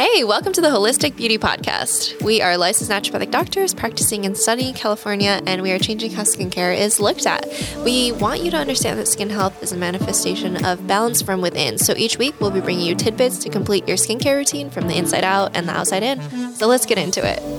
Hey, welcome to the Holistic Beauty Podcast. We are licensed naturopathic doctors practicing in sunny California, and we are changing how skincare is looked at. We want you to understand that skin health is a manifestation of balance from within. So each week, we'll be bringing you tidbits to complete your skincare routine from the inside out and the outside in. So let's get into it.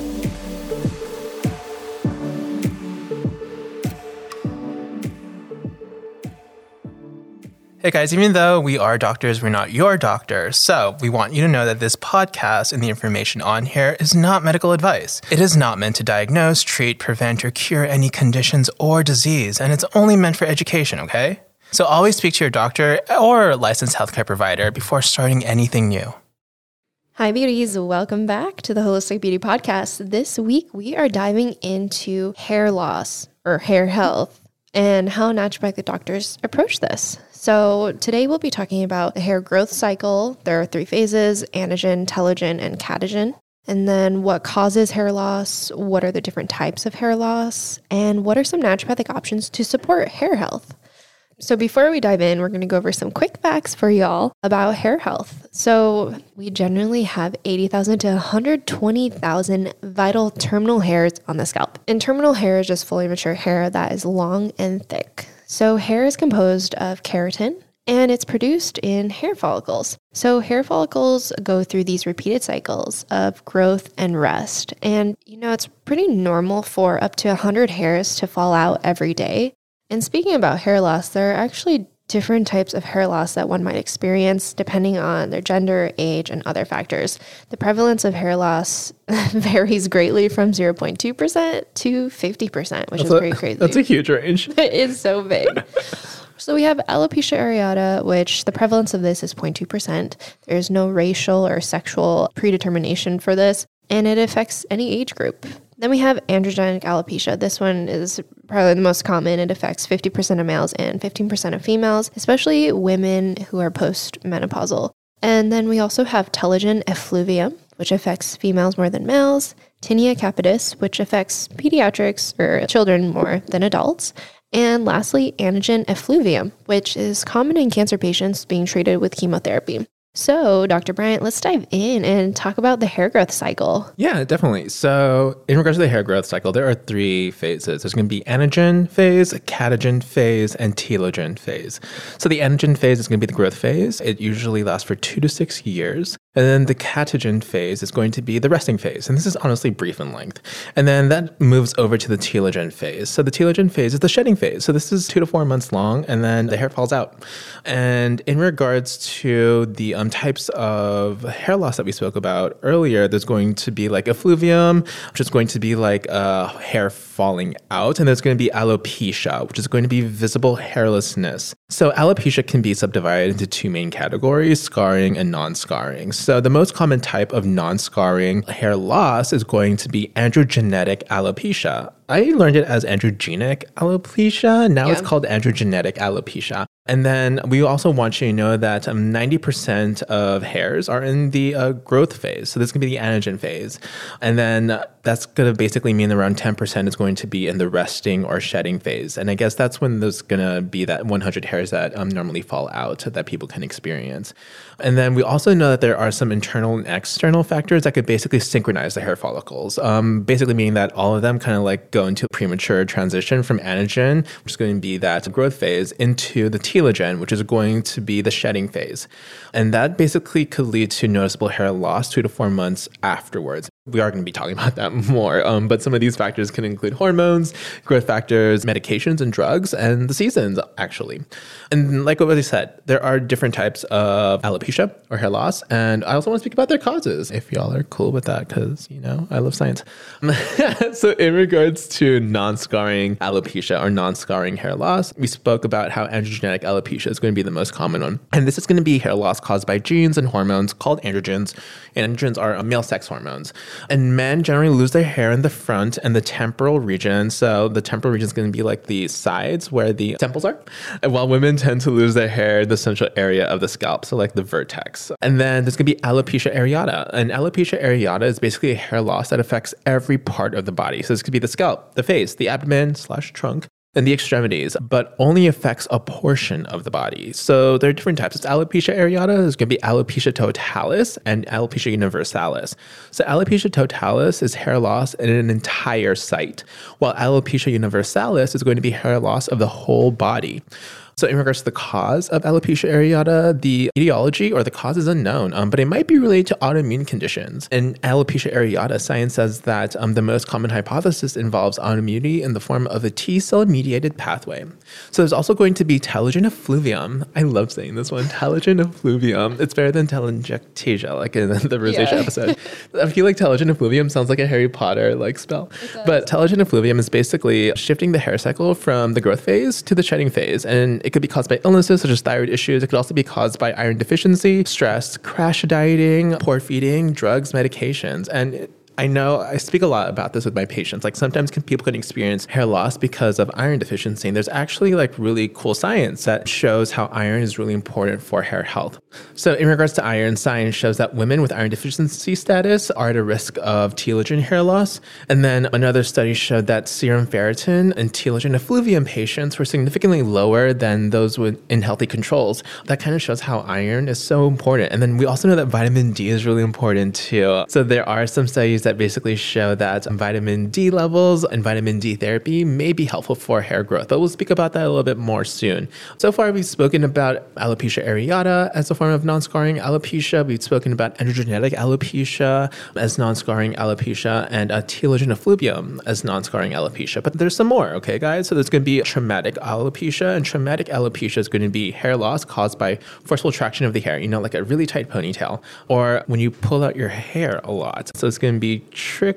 Hey guys, even though we are doctors, we're not your doctor. So we want you to know that this podcast and the information on here is not medical advice. It is not meant to diagnose, treat, prevent, or cure any conditions or disease, and it's only meant for education, okay? So always speak to your doctor or licensed healthcare provider before starting anything new. Hi beauties, welcome back to the Holistic Beauty Podcast. This week we are diving into hair loss or hair health and how naturopathic doctors approach this. So today we'll be talking about the hair growth cycle. There are 3 phases: anagen, telogen, and catagen. And then what causes hair loss, what are the different types of hair loss, and what are some naturopathic options to support hair health. So before we dive in, we're going to go over some quick facts for y'all about hair health. So we generally have 80,000 to 120,000 vital terminal hairs on the scalp. And terminal hair is just fully mature hair that is long and thick. So hair is composed of keratin, and it's produced in hair follicles. So hair follicles go through these repeated cycles of growth and rest. And, it's pretty normal for up to 100 hairs to fall out every day. And speaking about hair loss, there are actually different types of hair loss that one might experience depending on their gender, age, and other factors. The prevalence of hair loss varies greatly from 0.2% to 50%, which is pretty crazy. That's a huge range. It is so big. So we have alopecia areata, which the prevalence of this is 0.2%. There's no racial or sexual predetermination for this, and it affects any age group. Then we have androgenic alopecia. This one is probably the most common. It affects 50% of males and 15% of females, especially women who are postmenopausal. And then we also have telogen effluvium, which affects females more than males, tinea capitis, which affects pediatrics or children more than adults, and lastly, anagen effluvium, which is common in cancer patients being treated with chemotherapy. So, Dr. Bryant, let's dive in and talk about the hair growth cycle. Yeah, definitely. So, in regards to the hair growth cycle, there are 3 phases. There's going to be anagen phase, catagen phase, and telogen phase. So, the anagen phase is going to be the growth phase. It usually lasts for 2 to 6 years. And then the catagen phase is going to be the resting phase. And this is honestly brief in length. And then that moves over to the telogen phase. So, the telogen phase is the shedding phase. So, this is 2 to 4 months long, and then the hair falls out. And in regards to the types of hair loss that we spoke about earlier, there's going to be like effluvium, which is going to be like hair falling out. And there's going to be alopecia, which is going to be visible hairlessness. So alopecia can be subdivided into 2 main categories: scarring and non-scarring. So the most common type of non-scarring hair loss is going to be androgenetic alopecia. I learned it as androgenic alopecia. Now it's called androgenetic alopecia. And then we also want you to know that 90% of hairs are in the growth phase. So this is going to be the anagen phase. And then that's going to basically mean around 10% is going to be in the resting or shedding phase. And I guess that's when there's going to be that 100 hairs that normally fall out that people can experience. And then we also know that there are some internal and external factors that could basically synchronize the hair follicles. Basically meaning that all of them kind of like go into a premature transition from anagen, which is going to be that growth phase, into the telogen, which is going to be the shedding phase. And that basically could lead to noticeable hair loss 2 to 4 months afterwards. We are going to be talking about that more, but some of these factors can include hormones, growth factors, medications and drugs, and the seasons, actually. And like what I said, there are different types of alopecia or hair loss, and I also want to speak about their causes, if y'all are cool with that, because, I love science. So in regards to non-scarring alopecia or non-scarring hair loss, we spoke about how androgenic alopecia is going to be the most common one. And this is going to be hair loss caused by genes and hormones called androgens. Androgens are male sex hormones. And men generally lose their hair in the front and the temporal region. So the temporal region is going to be like the sides where the temples are. And while women tend to lose their hair in the central area of the scalp, so like the vertex. And then there's going to be alopecia areata. And alopecia areata is basically a hair loss that affects every part of the body. So this could be the scalp, the face, the abdomen / trunk, in the extremities, but only affects a portion of the body. So there are different types. It's alopecia areata, there's going to be alopecia totalis, and alopecia universalis. So alopecia totalis is hair loss in an entire site, while alopecia universalis is going to be hair loss of the whole body. So in regards to the cause of alopecia areata, the etiology or the cause is unknown, but it might be related to autoimmune conditions. In alopecia areata, science says that the most common hypothesis involves autoimmunity in the form of a T-cell mediated pathway. So there's also going to be telogen effluvium. I love saying this one, telogen effluvium. It's better than telangiectasia, like in the rosacea episode. I feel like telogen effluvium sounds like a Harry Potter like spell. But telogen effluvium is basically shifting the hair cycle from the growth phase to the shedding phase, and it could be caused by illnesses such as thyroid issues. It could also be caused by iron deficiency, stress, crash dieting, poor feeding, drugs, medications. And I know I speak a lot about this with my patients. Like sometimes people can experience hair loss because of iron deficiency. And there's actually like really cool science that shows how iron is really important for hair health. So in regards to iron, science shows that women with iron deficiency status are at a risk of telogen hair loss. And then another study showed that serum ferritin in telogen effluvium patients were significantly lower than those in healthy controls. That kind of shows how iron is so important. And then we also know that vitamin D is really important too. So there are some studies that basically show that vitamin D levels and vitamin D therapy may be helpful for hair growth, but we'll speak about that a little bit more soon. So far, we've spoken about alopecia areata as a form of non-scarring alopecia. We've spoken about androgenetic alopecia as non-scarring alopecia and telogen effluvium as non-scarring alopecia. But there's some more, okay, guys? So there's going to be traumatic alopecia, and traumatic alopecia is going to be hair loss caused by forceful traction of the hair, like a really tight ponytail, or when you pull out your hair a lot. So it's going to be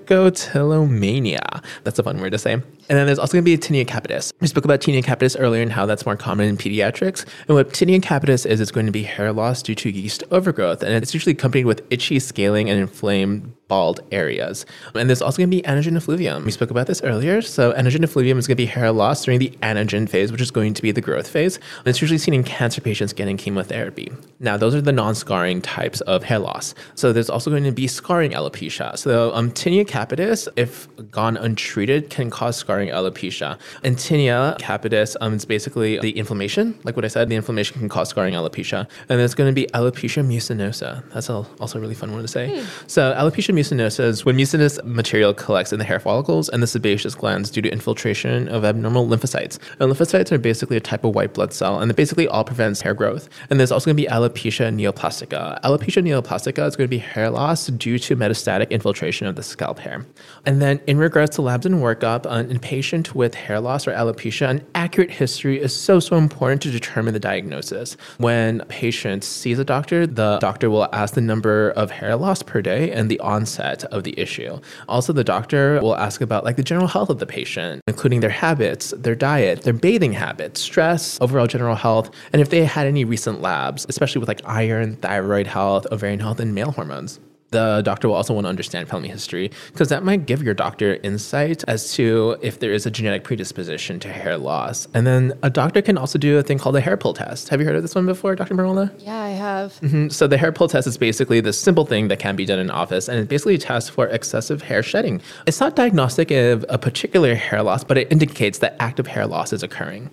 trichotillomania. That's a fun word to say. And then there's also going to be tinea capitis. We spoke about tinea capitis earlier and how that's more common in pediatrics. And what tinea capitis is, it's going to be hair loss due to yeast overgrowth. And it's usually accompanied with itchy, scaling, and inflamed bald areas. And there's also going to be anagen effluvium. We spoke about this earlier. So anagen effluvium is going to be hair loss during the anagen phase, which is going to be the growth phase. And it's usually seen in cancer patients getting chemotherapy. Now, those are the non-scarring types of hair loss. So there's also going to be scarring alopecia. So tinea capitis, if gone untreated, can cause scarring alopecia. And tinea capitis is basically the inflammation. Like what I said, the inflammation can cause scarring alopecia. And there's going to be alopecia mucinosa. That's also a really fun one to say. So alopecia mucinosa is when mucinous material collects in the hair follicles and the sebaceous glands due to infiltration of abnormal lymphocytes. And lymphocytes are basically a type of white blood cell, and it basically all prevents hair growth. And there's also going to be alopecia neoplastica. Alopecia neoplastica is going to be hair loss due to metastatic infiltration of the scalp hair. And then in regards to labs and workup, in patient with hair loss or alopecia, an accurate history is so important to determine the diagnosis. When a patient sees a doctor, the doctor will ask the number of hair loss per day and the onset of the issue. Also, the doctor will ask about the general health of the patient, including their habits, their diet, their bathing habits, stress, overall general health, and if they had any recent labs, especially with iron, thyroid health, ovarian health, and male hormones. The doctor will also want to understand family history because that might give your doctor insight as to if there is a genetic predisposition to hair loss. And then a doctor can also do a thing called a hair pull test. Have you heard of this one before, Dr. Marolda? Yeah, I have. So the hair pull test is basically the simple thing that can be done in office, and it basically tests for excessive hair shedding. It's not diagnostic of a particular hair loss, but it indicates that active hair loss is occurring.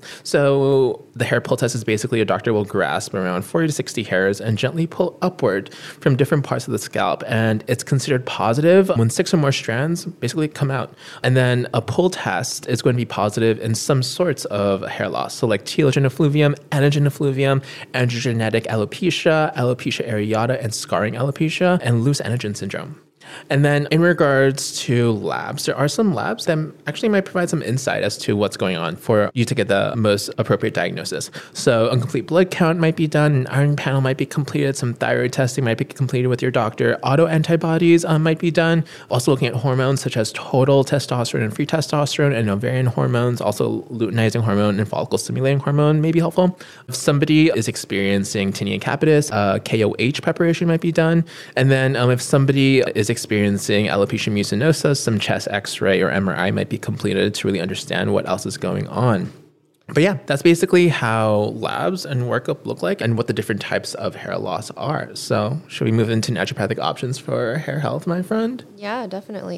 So the hair pull test is basically a doctor will grasp around 40 to 60 hairs and gently pull upward from different parts of the scalp. And it's considered positive when 6 or more strands basically come out. And then a pull test is going to be positive in some sorts of hair loss. So like telogen effluvium, anagen effluvium, androgenetic alopecia, alopecia areata, and scarring alopecia, and loose anagen syndrome. And then in regards to labs, there are some labs that actually might provide some insight as to what's going on for you to get the most appropriate diagnosis. So a complete blood count might be done, an iron panel might be completed, some thyroid testing might be completed with your doctor, autoantibodies might be done, also looking at hormones such as total testosterone and free testosterone and ovarian hormones, also luteinizing hormone and follicle stimulating hormone may be helpful. If somebody is experiencing tinea capitis, KOH preparation might be done. And then if somebody is experiencing alopecia mucinosa, some chest x-ray or MRI might be completed to really understand what else is going on. But yeah, that's basically how labs and workup look like and what the different types of hair loss are. So should we move into naturopathic options for hair health, my friend? Yeah, definitely.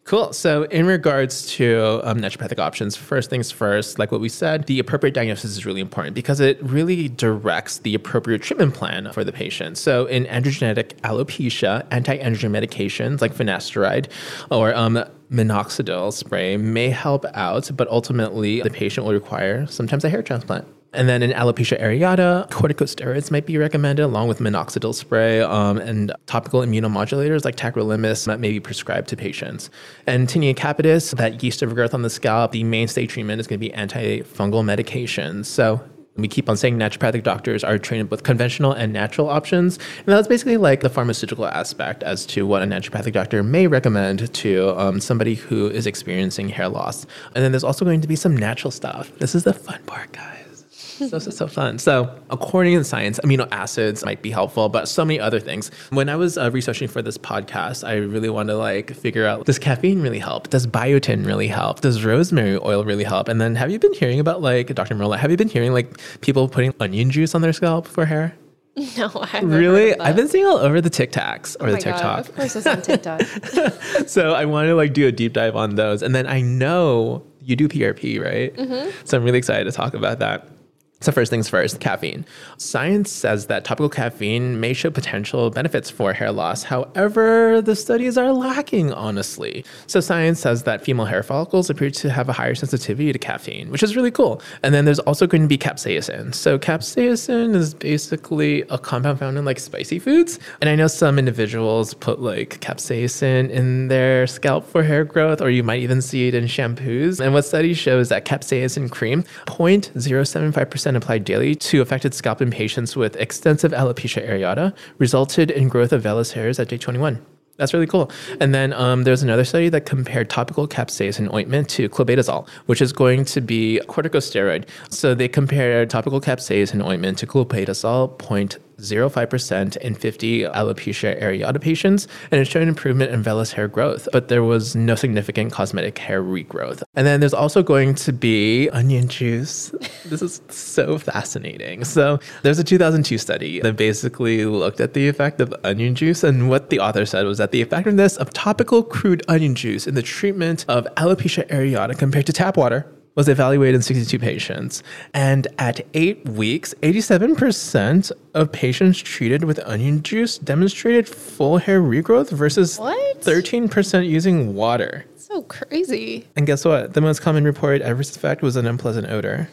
Cool. So in regards to naturopathic options, first things first, like what we said, the appropriate diagnosis is really important because it really directs the appropriate treatment plan for the patient. So in androgenetic alopecia, anti-androgen medications like finasteride or minoxidil spray may help out, but ultimately the patient will require sometimes a hair transplant. And then in alopecia areata, corticosteroids might be recommended along with minoxidil spray and topical immunomodulators like tacrolimus that may be prescribed to patients. And tinea capitis, that yeast overgrowth on the scalp, the mainstay treatment is going to be antifungal medications. So we keep on saying naturopathic doctors are trained with conventional and natural options. And that's basically like the pharmaceutical aspect as to what a naturopathic doctor may recommend to somebody who is experiencing hair loss. And then there's also going to be some natural stuff. This is the fun part, guys. So fun. So according to science, amino acids might be helpful, but so many other things. When I was researching for this podcast, I really wanted to figure out, does caffeine really help? Does biotin really help? Does rosemary oil really help? And then have you been hearing about Dr. Merle, have you been hearing people putting onion juice on their scalp for hair? No, I haven't. Really? Heard of that. I've been seeing all over the TikToks or the TikTok. God, of course it's on TikTok. So I want to do a deep dive on those. And then I know you do PRP, right? Mm-hmm. So I'm really excited to talk about that. So first things first, caffeine. Science says that topical caffeine may show potential benefits for hair loss. However, the studies are lacking, honestly. So science says that female hair follicles appear to have a higher sensitivity to caffeine, which is really cool. And then there's also going to be capsaicin. So capsaicin is basically a compound found in spicy foods. And I know some individuals put capsaicin in their scalp for hair growth, or you might even see it in shampoos. And what studies show is that capsaicin cream, 0.075% applied daily to affected scalp in patients with extensive alopecia areata resulted in growth of vellus hairs at day 21. That's really cool. And then there's another study that compared topical capsaicin ointment to clobetasol, which is going to be a corticosteroid. So they compared topical capsaicin ointment to clobetasol, 0.05% in 50 alopecia areata patients, and it showed an improvement in vellus hair growth, but there was no significant cosmetic hair regrowth. And then there's also going to be onion juice. This is so fascinating. So there's a 2002 study that basically looked at the effect of onion juice, and what the author said was that the effectiveness of topical crude onion juice in the treatment of alopecia areata compared to tap water was evaluated in 62 patients. And at 8 weeks, 87% of patients treated with onion juice demonstrated full hair regrowth versus 13% using water. So crazy. And guess what? The most common reported adverse effect was an unpleasant odor.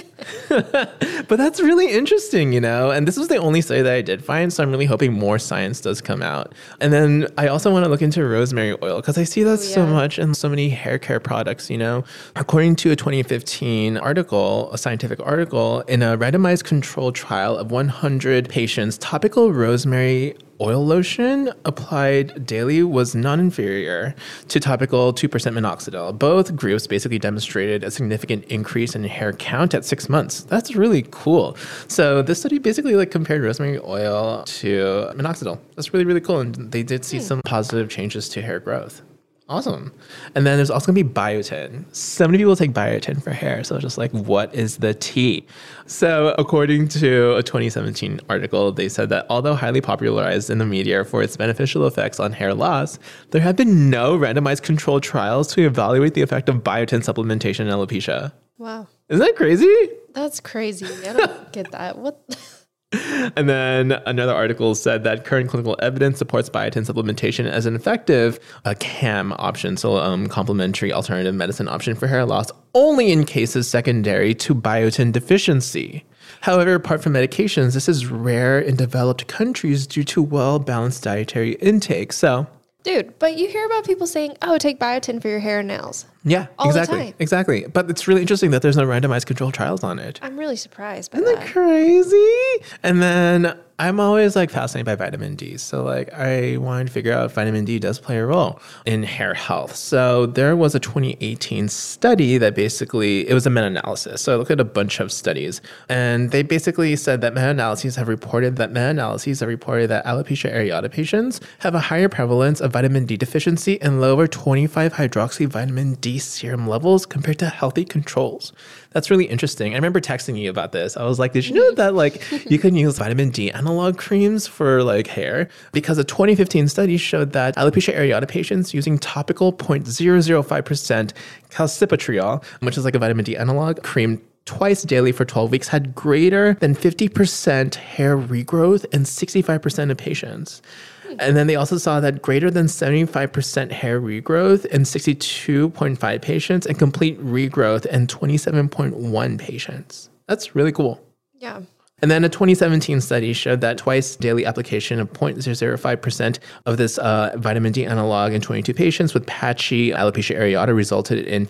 But that's really interesting, and this was the only study that I did find, so I'm really hoping more science does come out. And then I also want to look into rosemary oil because I see that so much in so many hair care products, According to a 2015 article, a scientific article, in a randomized controlled trial of 100 patients, topical rosemary oil lotion applied daily was non-inferior to topical 2% minoxidil. Both groups basically demonstrated a significant increase in hair count at 6 months. That's really cool. So this study basically compared rosemary oil to minoxidil. That's really, really cool. And they did see some positive changes to hair growth. Awesome. And then there's also going to be biotin. So many people take biotin for hair. So just what is the tea? So according to a 2017 article, they said that although highly popularized in the media for its beneficial effects on hair loss, there have been no randomized controlled trials to evaluate the effect of biotin supplementation in alopecia. Wow. Isn't that crazy? That's crazy. I don't get that. What? And then another article said that current clinical evidence supports biotin supplementation as an effective CAM option, so complementary alternative medicine option for hair loss, only in cases secondary to biotin deficiency. However, apart from medications, this is rare in developed countries due to well-balanced dietary intake. So, dude, but you hear about people saying, take biotin for your hair and nails. Yeah, all exactly. the time. Exactly. But it's really interesting that there's no randomized controlled trials on it. I'm really surprised by Isn't that. that crazy? And then I'm always fascinated by vitamin D. So I wanted to figure out if vitamin D does play a role in hair health. So there was a 2018 study that basically, it was a meta-analysis. So I looked at a bunch of studies and they basically said that meta-analyses have reported that alopecia areata patients have a higher prevalence of vitamin D deficiency and lower 25-hydroxy vitamin D serum levels compared to healthy controls. That's really interesting. I remember texting you about this. I was like, did you know that like you can use vitamin D analog creams for like hair? Because a 2015 study showed that alopecia areata patients using topical 0.005% calcipotriol, which is like a vitamin D analog cream twice daily for 12 weeks, had greater than 50% hair regrowth in 65% of patients. And then they also saw that greater than 75% hair regrowth in 62.5 patients and complete regrowth in 27.1 patients. That's really cool. Yeah. And then a 2017 study showed that twice daily application of 0.005% of this vitamin D analog in 22 patients with patchy alopecia areata resulted in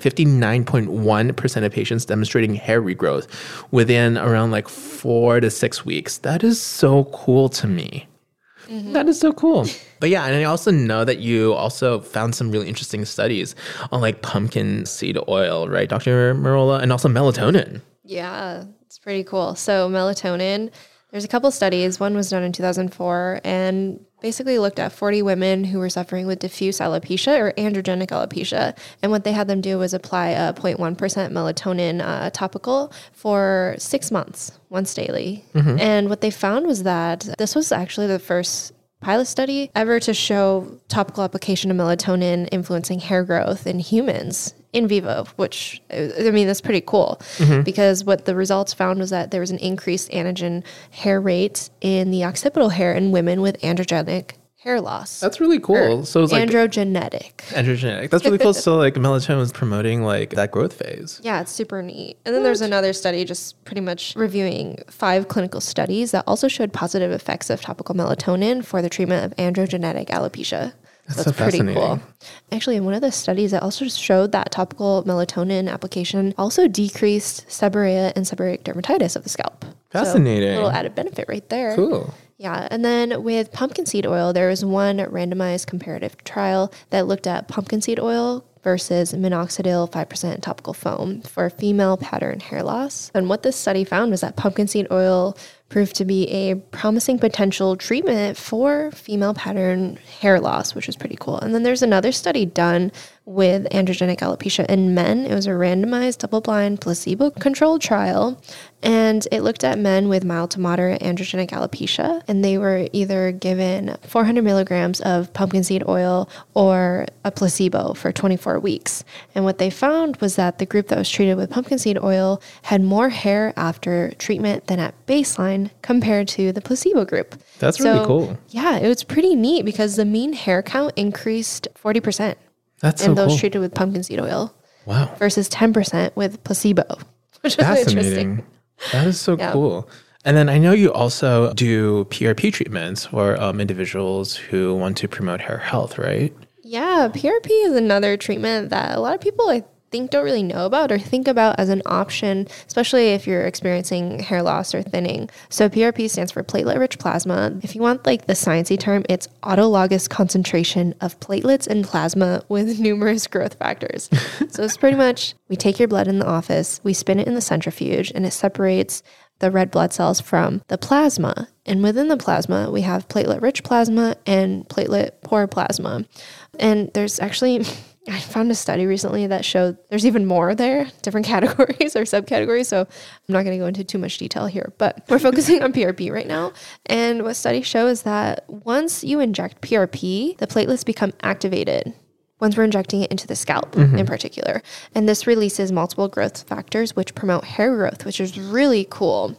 59.1% of patients demonstrating hair regrowth within around like 4 to 6 weeks. That is so cool to me. Mm-hmm. That is so cool. But yeah, and I also know that you also found some really interesting studies on like pumpkin seed oil, right, Dr. Merola? And also melatonin. Yeah, it's pretty cool. So melatonin, there's a couple studies. One was done in 2004 and basically looked at 40 women who were suffering with diffuse alopecia or androgenic alopecia. And what they had them do was apply a 0.1% melatonin topical for 6 months, once daily. Mm-hmm. And what they found was that this was actually the first pilot study ever to show topical application of melatonin influencing hair growth in humans in vivo, which, I mean, that's pretty cool because what the results found was that there was an increased anagen hair rate in the occipital hair in women with androgenic hair loss. That's really cool. So it's like androgenetic. That's really cool. So like melatonin was promoting like that growth phase. Yeah, it's super neat. And then there's another study just pretty much reviewing 5 clinical studies that also showed positive effects of topical melatonin for the treatment of androgenetic alopecia. That's so pretty cool. Actually, in one of the studies, it also showed that topical melatonin application also decreased seborrhea and seborrheic dermatitis of the scalp. Fascinating. So, a little added benefit right there. Cool. Yeah, and then with pumpkin seed oil, there was one randomized comparative trial that looked at pumpkin seed oil versus minoxidil 5% topical foam for female pattern hair loss. And what this study found was that pumpkin seed oil proved to be a promising potential treatment for female pattern hair loss, which was pretty cool. And then there's another study done with androgenic alopecia in men. It was a randomized, double-blind, placebo-controlled trial, and it looked at men with mild to moderate androgenic alopecia, and they were either given 400 milligrams of pumpkin seed oil or a placebo for 24 weeks. And what they found was that the group that was treated with pumpkin seed oil had more hair after treatment than at baseline compared to the placebo group. That's really cool. Yeah, it was pretty neat because the mean hair count increased 40%. That's so cool. And those treated with pumpkin seed oil. Wow. Versus 10% with placebo, which is interesting. That is so cool. And then I know you also do PRP treatments for individuals who want to promote hair health, right? Yeah, PRP is another treatment that a lot of people, I think, don't really know about or think about as an option, especially if you're experiencing hair loss or thinning. So PRP stands for platelet-rich plasma. If you want like the sciencey term, it's autologous concentration of platelets in plasma with numerous growth factors. So it's pretty much, we take your blood in the office, we spin it in the centrifuge, and it separates the red blood cells from the plasma. And within the plasma, we have platelet-rich plasma and platelet-poor plasma. And there's actually... I found a study recently that showed there's even more there, different categories or subcategories. So I'm not going to go into too much detail here, but we're focusing on PRP right now. And what studies show is that once you inject PRP, the platelets become activated once we're injecting it into the scalp in particular. And this releases multiple growth factors which promote hair growth, which is really cool.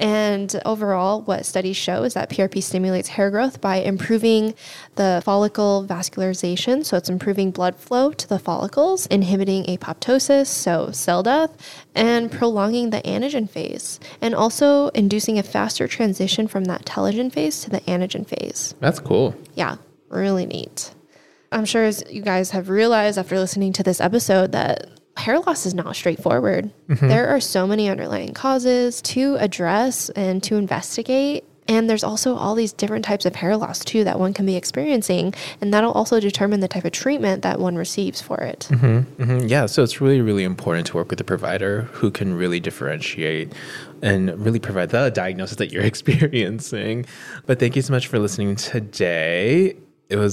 And overall, what studies show is that PRP stimulates hair growth by improving the follicle vascularization. So it's improving blood flow to the follicles, inhibiting apoptosis, so cell death, and prolonging the anagen phase, and also inducing a faster transition from that telogen phase to the anagen phase. That's cool. Yeah, really neat. I'm sure as you guys have realized after listening to this episode that hair loss is not straightforward. There are so many underlying causes to address and to investigate. And there's also all these different types of hair loss too that one can be experiencing. And that'll also determine the type of treatment that one receives for it. Yeah, so it's really, really important to work with a provider who can really differentiate and really provide the diagnosis that you're experiencing. But thank you so much for listening today. It was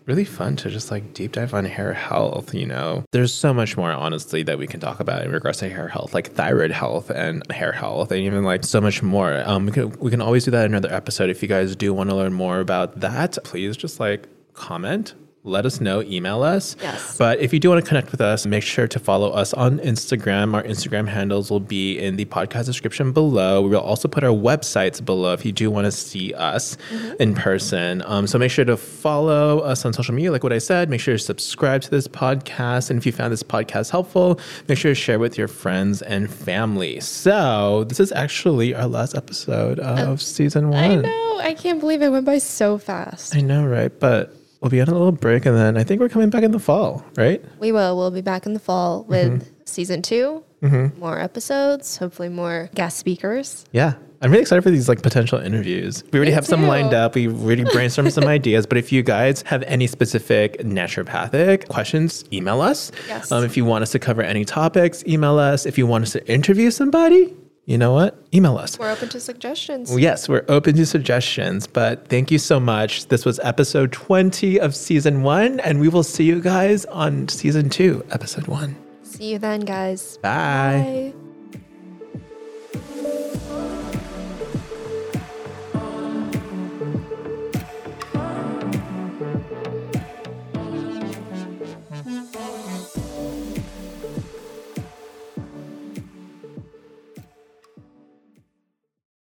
really fun to just like deep dive on hair health. You know, there's so much more, honestly, that we can talk about in regards to hair health, like thyroid health and hair health, and even like so much more. We can always do that in another episode. If you guys do want to learn more about that, please just like comment. Let us know, email us. Yes. But if you do want to connect with us, make sure to follow us on Instagram. Our Instagram handles will be in the podcast description below. We will also put our websites below if you do want to see us in person. So make sure to follow us on social media, like what I said. Make sure to subscribe to this podcast. And if you found this podcast helpful, make sure to share with your friends and family. So this is actually our last episode of season 1. I know. I can't believe it went by so fast. I know, right? But we'll be on a little break, and then I think we're coming back in the fall, right? We will. We'll be back in the fall with season 2, more episodes, hopefully more guest speakers. Yeah. I'm really excited for these like potential interviews. We already have some too. lined up. We already brainstormed some ideas. But if you guys have any specific naturopathic questions, email us. Yes. If you want us to cover any topics, email us. If you want us to interview somebody, you know what? Email us. We're open to suggestions. Yes, we're open to suggestions. But thank you so much. This was episode 20 of season 1. And we will see you guys on season 2, episode 1. See you then, guys. Bye. Bye.